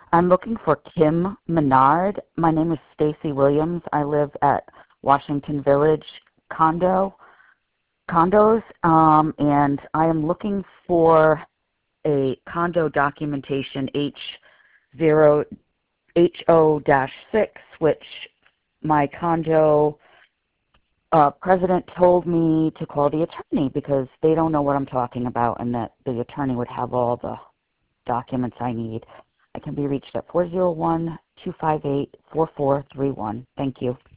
I'm looking for Kim Menard. My name is Stacy Williams. I live at Washington Village condos, and I am looking for a condo documentation H0HO-6, which my condo president told me to call the attorney because they don't know what I'm talking about, and that the attorney would have all the documents I need. I can be reached at 401-258-4431. Thank you.